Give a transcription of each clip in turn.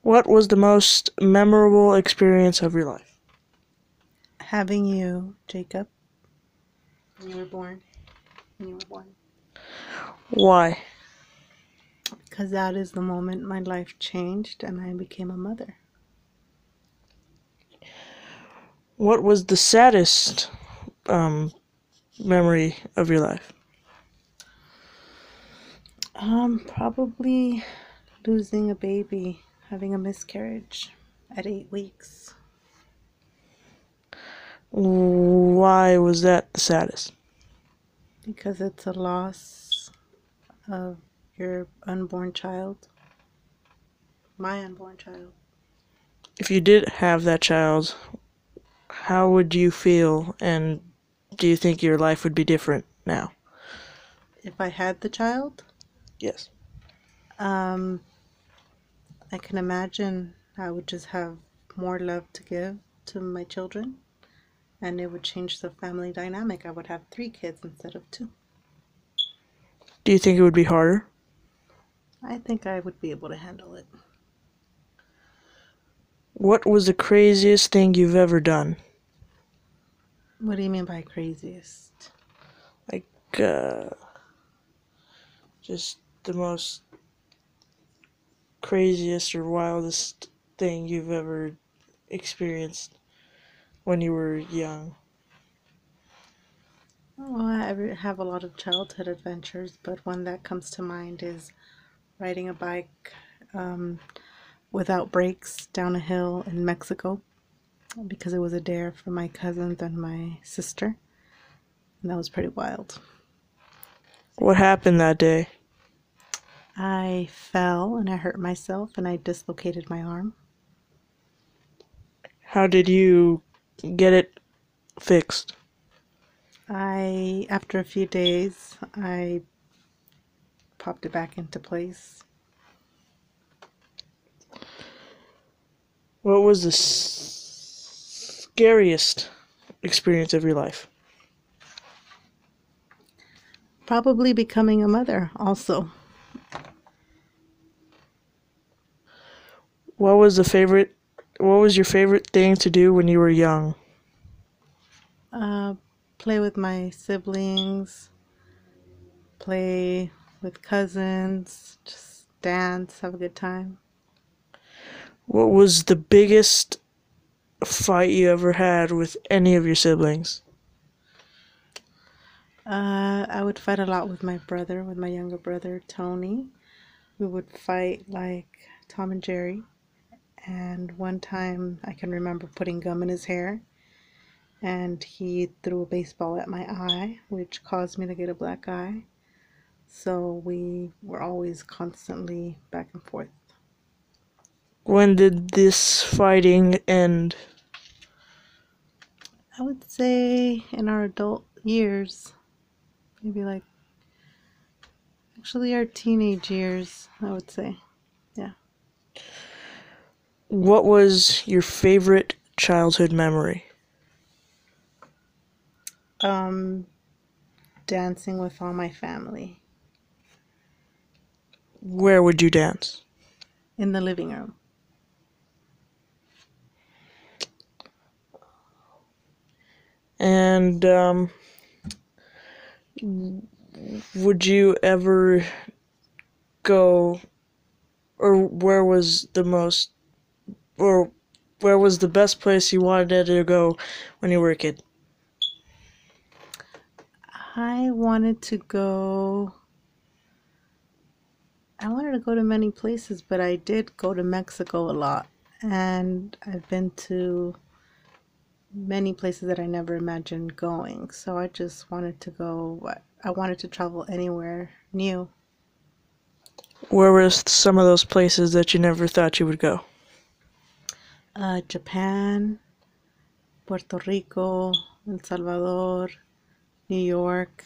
What was the most memorable experience of your life? Having you, Jacob, when you were born. When you were born. Why? Because that is the moment my life changed and I became a mother. What was the saddest um, memory of your life? Probably losing a baby, having a miscarriage at 8 weeks. Why was that the saddest? Because it's a loss of your unborn child, my unborn child. If you did have that child, how would you feel, and do you think your life would be different now? If I had the child, Yes. um, I can imagine I would just have more love to give to my children, and it would change the family dynamic. I would have 3 kids instead of 2. Do you think it would be harder? I think I would be able to handle it. What was the craziest thing you've ever done? What do you mean by craziest? Like, just the most craziest or wildest thing you've ever experienced when you were young? Well, I have a lot of childhood adventures, but one that comes to mind is riding a bike um, without brakes down a hill in Mexico because it was a dare for my cousins and my sister, and that was pretty wild. What happened that day? I fell and I hurt myself and I dislocated my arm. How did you get it fixed? After a few days, I popped it back into place. What was the scariest experience of your life? Probably becoming a mother also. What was the favorite what was your favorite thing to do when you were young? Uh, Play with my siblings, play with cousins, just dance, have a good time. What was the biggest fight you ever had with any of your siblings? I would fight a lot with my brother, with my younger brother, Tony. We would fight like Tom and Jerry. And one time I can remember putting gum in his hair and he threw a baseball at my eye, which caused me to get a black eye. So we were always constantly back and forth. When did this fighting end? I would say in our adult years, maybe like actually our teenage years, I would say. Yeah. What was your favorite childhood memory? Um, Dancing with all my family Where would you dance? in the living room. And would you ever go, or or where was the best place you wanted to go when you were a kid? I wanted to go I wanted to go to many places, but I did go to Mexico a lot. And I've been to many places that I never imagined going. So I just wanted to go, I wanted to travel anywhere new. Where were some of those places that you never thought you would go? Japan, Puerto Rico, El Salvador, New York.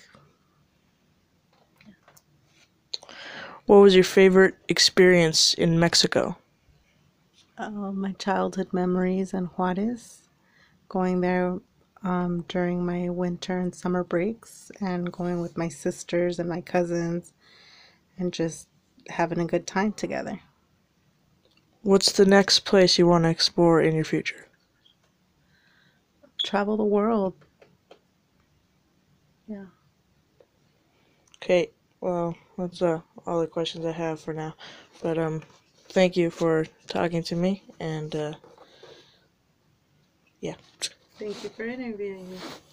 What was your favorite experience in Mexico? My childhood memories in Juarez, going there during my winter and summer breaks, and going with my sisters and my cousins, and just having a good time together. What's the next place you want to explore in your future? Travel the world. Yeah. Okay, well, that's all the questions I have for now. But thank you for talking to me, and yeah. Thank you for interviewing me.